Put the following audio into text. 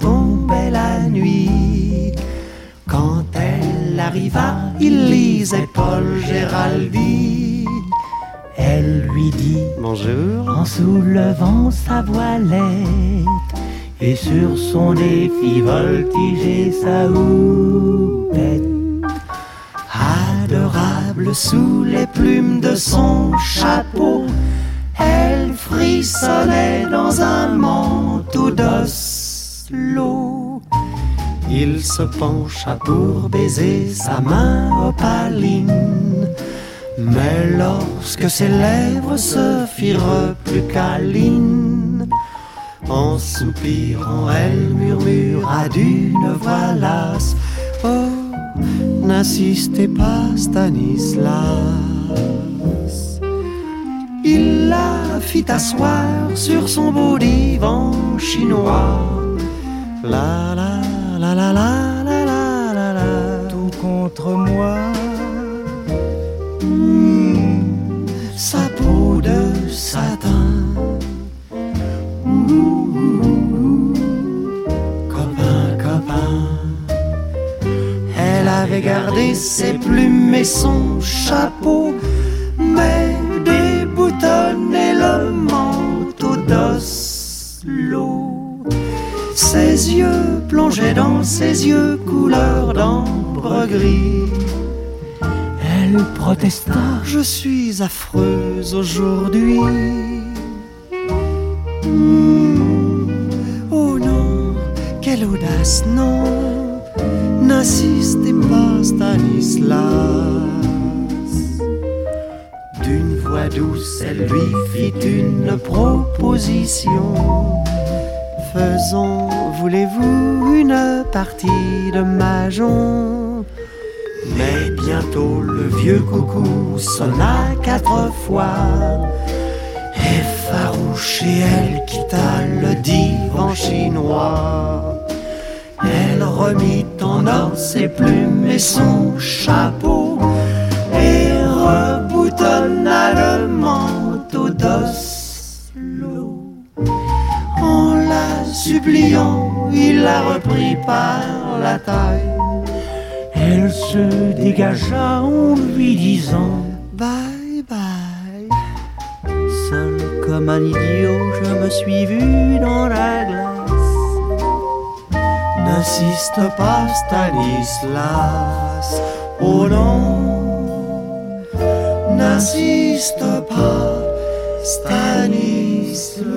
tombait la nuit. Quand elle arriva, il lisait Paul Géraldi. Elle lui dit bonjour en soulevant sa voilette, et sur son défi voltigeait sa houppette. Adorable sous les plumes de son chapeau, elle frissonnait dans un manteau d'Oslo. Il se pencha pour baiser sa main opaline, mais lorsque ses lèvres se firent plus câlines, en soupirant, elle murmura d'une voix lasse: oh, n'insistez pas, Stanislas. Il la fit asseoir sur son beau divan chinois. La la la la la la la la la. Tout contre moi. Sa peau de satin. Copain, copain. Elle avait gardé ses plumes et son chapeau, mais déboutonnait le manteau d'Oslo. Ses yeux plongeaient dans ses yeux couleur d'ambre gris. Elle protesta: je suis affreuse aujourd'hui. Oh non, quelle audace, non, n'insistez pas, Stanislas. D'une voix douce, elle lui fit une proposition. Faisons, voulez-vous, une partie de mahjong? Mais bientôt le vieux coucou sonna 4 fois. Effarouchée, elle quitta le divan chinois. Elle remit en ordre ses plumes et son chapeau, et reboutonna le manteau d'Oslo. En la suppliant, il la reprit par la taille. Elle se dégagea en lui disant bye bye. Seul comme un idiot, je me suis vu dans la glace. N'insiste pas, Stanislas. Oh non, n'insiste pas, Stanislas.